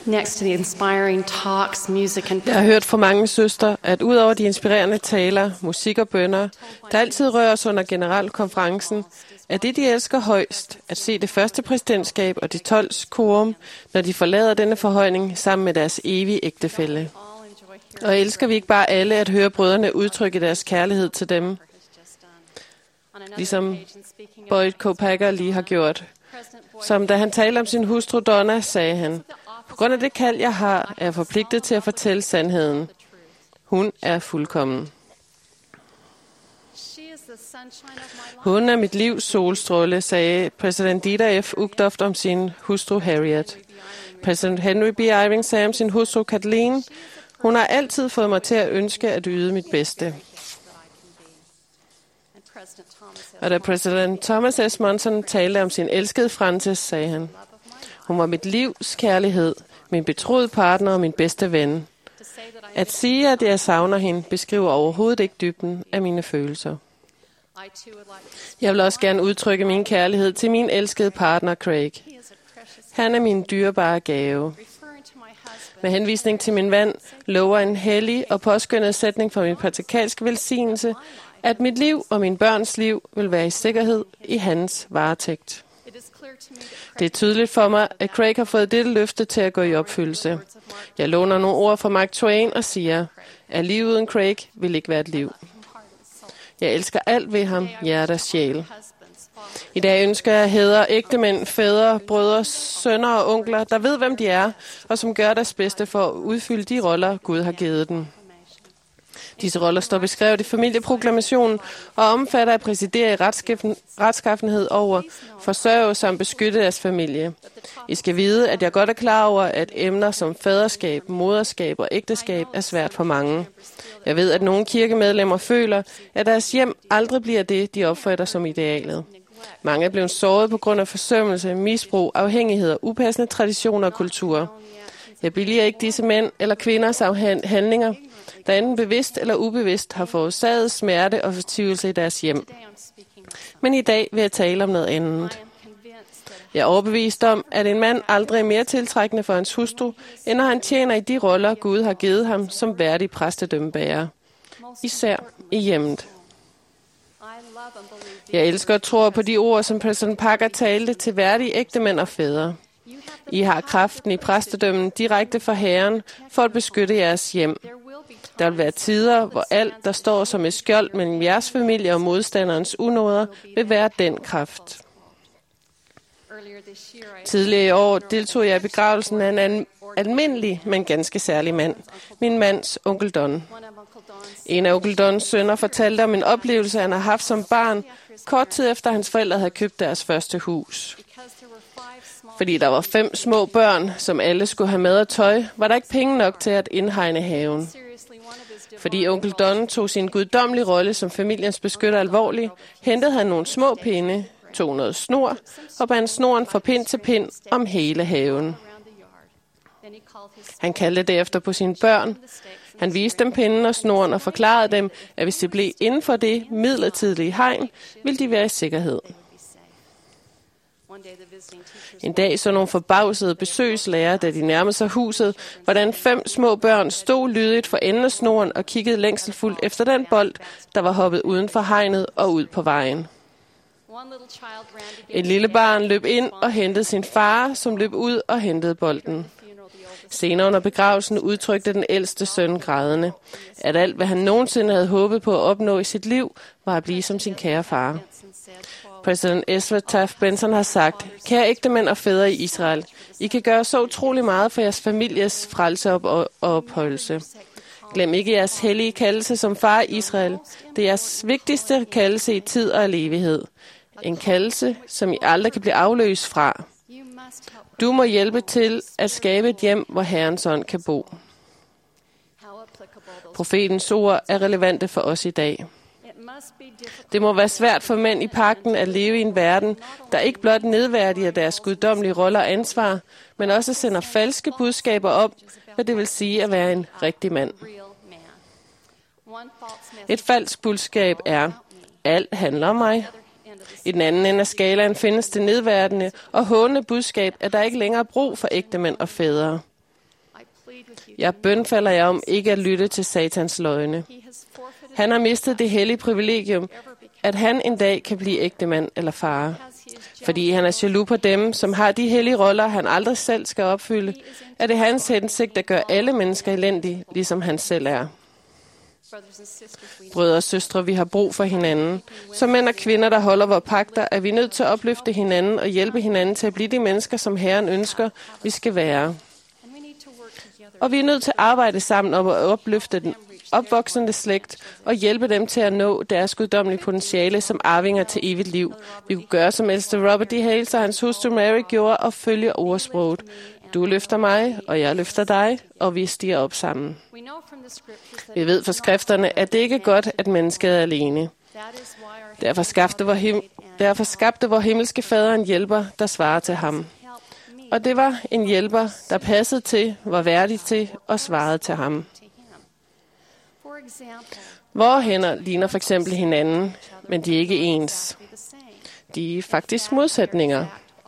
next to the inspiring talks, music and Jeg har hørt fra mange søstre, at udover de inspirerende taler, musik og bønner, der altid rører os under generalkonferencen, er det, de elsker højst, at se det første præsidentskab og de 12 korum, når de forlader denne forhøjning sammen med deres evige ægtefælle. Og elsker vi ikke bare alle at høre brødrene udtrykke deres kærlighed til dem, ligesom Boyd Kopacker lige har gjort. Som da han talte om sin hustru Donna, sagde han, på grund af det kald, jeg har, er jeg forpligtet til at fortælle sandheden. Hun er fuldkommen. Hun er mit livs solstråle, sagde præsident Dieter F. Uchtdorf om sin hustru Harriet. Præsident Henry B. Eyring sagde om sin hustru Kathleen, hun har altid fået mig til at ønske at yde mit bedste. Og da præsident Thomas S. Monson talte om sin elskede Frances, sagde han, hun var mit livs kærlighed, min betroede partner og min bedste ven. At sige, at jeg savner hende, beskriver overhovedet ikke dybden af mine følelser. Jeg vil også gerne udtrykke min kærlighed til min elskede partner Craig. Han er min dyrebare gave. Med henvisning til min ven lover en hellig og påskønnet sætning for min patriarkalske velsignelse, at mit liv og min børns liv vil være i sikkerhed i hans varetægt. Det er tydeligt for mig, at Craig har fået dette løfte til at gå i opfyldelse. Jeg låner nogle ord fra Mark Twain og siger, at liv uden Craig vil ikke være et liv. Jeg elsker alt ved ham, hjerte og sjæl. I dag ønsker jeg at hædre ægtemænd, fædre, brødre, sønner og onkler, der ved, hvem de er, og som gør deres bedste for at udfylde de roller, Gud har givet dem. Disse roller står beskrevet i familieproklamationen og omfatter at præsidere i retskaffenhed over, forsørge samt beskytte deres familie. I skal vide, at jeg godt er klar over, at emner som faderskab, moderskab og ægteskab er svært for mange. Jeg ved, at nogle kirkemedlemmer føler, at deres hjem aldrig bliver det, de opfatter som idealet. Mange er blevet såret på grund af forsømmelse, misbrug, afhængigheder, upassende traditioner og kultur. Jeg billiger ikke disse mænd eller kvinders handlinger, der enten bevidst eller ubevidst har forårsaget smerte og fortvivlelse i deres hjem. Men i dag vil jeg tale om noget andet. Jeg er overbevist om, at en mand aldrig er mere tiltrækkende for hans hustru, end når han tjener i de roller, Gud har givet ham som værdig præstedømmebærer. Især i hjemmet. Jeg elsker og tror på de ord, som præsident Parker talte til værdige ægtemænd og fædre. I har kraften i præstedømmen direkte fra Herren for at beskytte jeres hjem. Der vil være tider, hvor alt, der står som et skjold mellem jeres familie og modstanderens unåder, vil være den kraft. Tidligere i år deltog jeg i begravelsen af en almindelig, men ganske særlig mand. Min mands onkel Don. En af onkel Dons sønner fortalte om en oplevelse, han har haft som barn, kort tid efter hans forældre havde købt deres første hus. Fordi der var 5 små børn, som alle skulle have mad og tøj, var der ikke penge nok til at indhegne haven. Fordi onkel Don tog sin guddommelige rolle som familiens beskytter alvorligt, hentede han nogle små pinde, tog noget snor og bandt snoren fra pind til pind om hele haven. Han kaldte derefter på sine børn. Han viste dem pinden og snoren og forklarede dem, at hvis de blev inden for det midlertidige hegn, ville de være i sikkerhed. En dag så nogle forbavsede besøgslærer, da de nærmede sig huset, hvordan 5 små børn stod lydigt for enden af snoren og kiggede længselfuldt efter den bold, der var hoppet uden for hegnet og ud på vejen. Et lille barn løb ind og hentede sin far, som løb ud og hentede bolden. Senere under begravelsen udtrykte den ældste søn grædende, at alt, hvad han nogensinde havde håbet på at opnå i sit liv, var at blive som sin kære far. Præsident Ezra Taft Benson har sagt, kære ægtemænd og fædre i Israel, I kan gøre så utrolig meget for jeres families frelse og opholdelse. Glem ikke jeres hellige kaldelse som far i Israel. Det er jeres vigtigste kaldelse i tid og evighed. En kaldelse, som I aldrig kan blive afløst fra. Du må hjælpe til at skabe et hjem, hvor Herrens ånd kan bo. Profetens ord er relevante for os i dag. Det må være svært for mænd i pagten at leve i en verden, der ikke blot nedværdiger deres guddommelige roller og ansvar, men også sender falske budskaber op, hvad det vil sige at være en rigtig mand. Et falsk budskab er, alt handler om mig. I den anden ende af skalaen findes det nedværdigende og hånende budskab, at der ikke længere er brug for ægtemænd og fædre. Jeg bønfalder jer om ikke at lytte til Satans løgne. Han har mistet det hellige privilegium, at han en dag kan blive ægtemand eller far. Fordi han er jaloux på dem, som har de hellige roller, han aldrig selv skal opfylde, er det hans hensigt at gøre alle mennesker elendige, ligesom han selv er. Brødre og søstre, vi har brug for hinanden. Som mænd og kvinder, der holder vores pagter, er vi nødt til at opløfte hinanden og hjælpe hinanden til at blive de mennesker, som Herren ønsker, vi skal være. Og vi er nødt til at arbejde sammen om at opløfte den opvoksende slægt og hjælpe dem til at nå deres guddommelige potentiale som arvinger til evigt liv. Vi kunne gøre, som ældste Robert D. Hales og hans hustru Mary gjorde, og følge ordsproget. Du løfter mig, og jeg løfter dig, og vi stiger op sammen. Vi ved fra skrifterne, at det ikke er godt, at mennesket er alene. Derfor skabte vor himmelske fader en hjælper, der svarer til ham. Og det var en hjælper, der passede til, var værdig til og svarede til ham. Vore hænder ligner for eksempel hinanden, men de er ikke ens. De er faktisk modsætninger.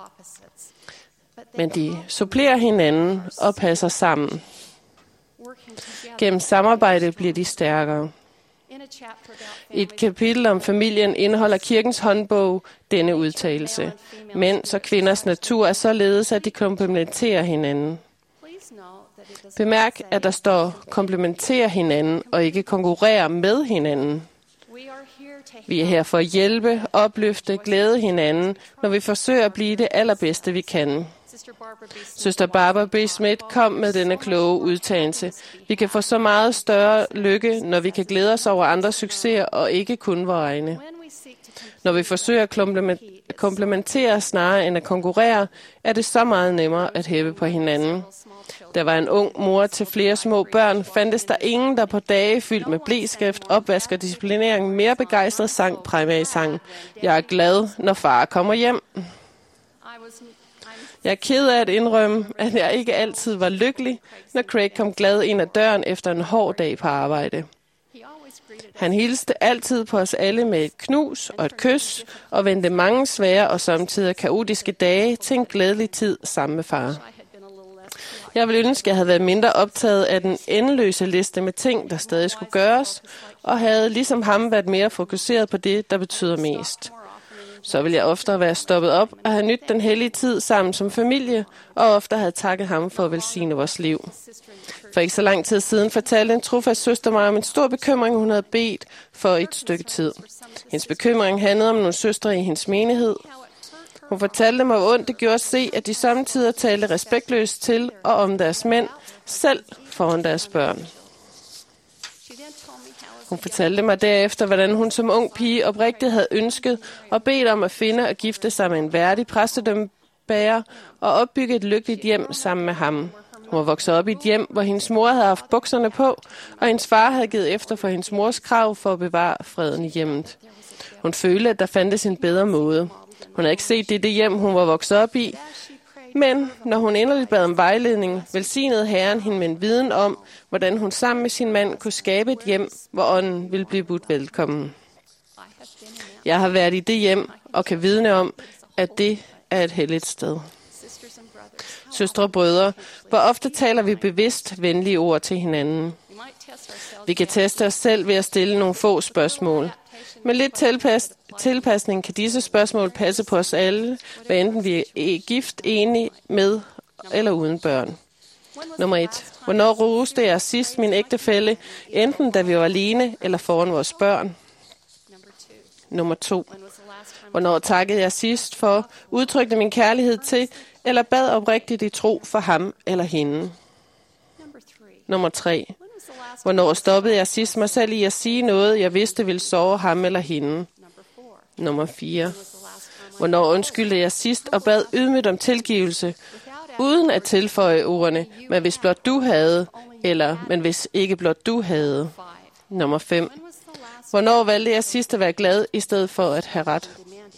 Men de supplerer hinanden og passer sammen. Gennem samarbejde bliver de stærkere. Et kapitel om familien indeholder kirkens håndbog denne udtalelse. Mænds og kvinders natur er således, at de komplementerer hinanden. Bemærk, at der står komplementerer hinanden og ikke konkurrerer med hinanden. Vi er her for at hjælpe, opløfte, glæde hinanden, når vi forsøger at blive det allerbedste, vi kan. Søster Barbara B. Smith kom med denne kloge udtalelse. Vi kan få så meget større lykke, når vi kan glæde os over andres succeser og ikke kun vores egne. Når vi forsøger at komplementere snarere end at konkurrere, er det så meget nemmere at hæppe på hinanden. Der var en ung mor til flere små børn, fandtes der ingen, der på dage fyldt med bleskrift, opvask og disciplinering mere begejstret sang primærsang. Jeg er glad, når far kommer hjem. Jeg er ked af at indrømme, at jeg ikke altid var lykkelig, når Craig kom glad ind ad døren efter en hård dag på arbejde. Han hilste altid på os alle med et knus og et kys, og vendte mange svære og samtidig kaotiske dage til en glædelig tid sammen med far. Jeg ville ønske, at jeg havde været mindre optaget af den endeløse liste med ting, der stadig skulle gøres, og havde ligesom ham været mere fokuseret på det, der betyder mest. Så ville jeg oftere være stoppet op og have nydt den hellige tid sammen som familie, og ofte havde takket ham for at velsigne vores liv. For ikke så lang tid siden fortalte en trofast søster mig om en stor bekymring, hun havde bedt for et stykke tid. Hendes bekymring handlede om nogle søstre i hendes menighed. Hun fortalte mig, hvor ondt det gjorde at se, at de samtidig talte respektløst til og om deres mænd, selv foran deres børn. Hun fortalte mig derefter, hvordan hun som ung pige oprigtigt havde ønsket og bedt om at finde og gifte sig med en værdig præstedømmebærer og opbygge et lykkeligt hjem sammen med ham. Hun var vokset op i et hjem, hvor hendes mor havde haft bukserne på, og hendes far havde givet efter for hendes mors krav for at bevare freden i hjemmet. Hun følte, at der fandtes en bedre måde. Hun havde ikke set det hjem, hun var vokset op i, men når hun inderligt bad om vejledning, velsignede Herren hende med en viden om, hvordan hun sammen med sin mand kunne skabe et hjem, hvor ånden ville blive budt velkommen. Jeg har været i det hjem og kan vidne om, at det er et helligt sted. Søstre og brødre, hvor ofte taler vi bevidst venlige ord til hinanden. Vi kan teste os selv ved at stille nogle få spørgsmål. Med lidt tilpasning kan disse spørgsmål passe på os alle, hvad enten vi er gift, enige, med eller uden børn. Nummer 1. Hvornår roste jeg sidst min ægtefælle, enten da vi var alene eller foran vores børn? Nummer 2. Hvornår takkede jeg sidst for, udtrykte min kærlighed til, eller bad oprigtigt i tro for ham eller hende? Nummer 3. Hvornår stoppede jeg sidst mig selv i at sige noget, jeg vidste ville såre ham eller hende? Nummer 4. Hvornår undskyldte jeg sidst og bad ydmygt om tilgivelse, uden at tilføje ordene, men hvis blot du havde, eller men hvis ikke blot du havde? Nummer 5. Hvornår valgte jeg sidst at være glad, i stedet for at have ret?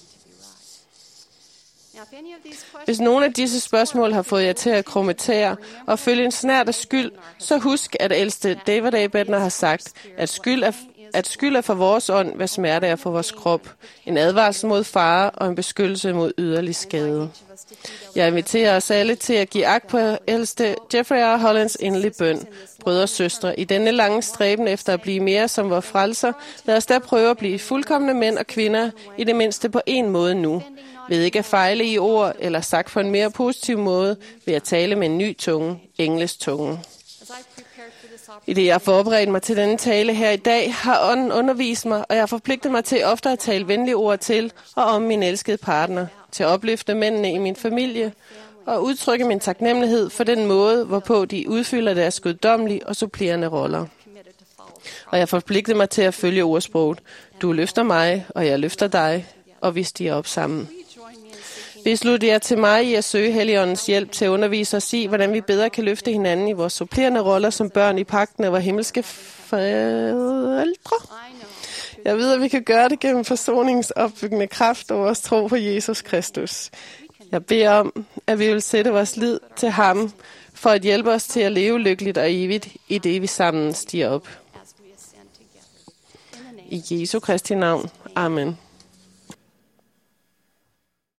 Hvis nogle af disse spørgsmål har fået jer til at krummetere og føle en snert af skyld, så husk, at ældste David A. Bednar har sagt, at skyld At skyld er for vores ånd, hvad smerte er for vores krop. En advarsel mod fare og en beskyttelse mod yderlig skade. Jeg inviterer os alle til at give agt på ældste Jeffrey R. Hollands endelige bøn. Brødre og søstre, i denne lange stræben efter at blive mere som vor frelser, lad os da prøve at blive fuldkomne mænd og kvinder, i det mindste på en måde nu. Ved ikke at fejle i ord, eller sagt på en mere positiv måde, ved at tale med en ny tunge, engles tunge. I det, jeg har forberedt mig til denne tale her i dag, har ånden undervist mig, og jeg har forpligtet mig til ofte at tale venlige ord til og om min elskede partner, til at opløfte mændene i min familie og udtrykke min taknemmelighed for den måde, hvorpå de udfylder deres guddommelige og supplerende roller. Og jeg har forpligtet mig til at følge ordsproget. Du løfter mig, og jeg løfter dig, og vi stiger op sammen. Vi slutter jer til mig i at søge Helligåndens hjælp til at undervise os i, hvordan vi bedre kan løfte hinanden i vores supplerende roller som børn i pagten af vores himmelske forældre. Jeg ved, at vi kan gøre det gennem forsoningens opbyggende kraft og vores tro på Jesus Kristus. Jeg beder om, at vi vil sætte vores lid til ham, for at hjælpe os til at leve lykkeligt og evigt i det, vi sammen stiger op. I Jesu Kristi navn. Amen.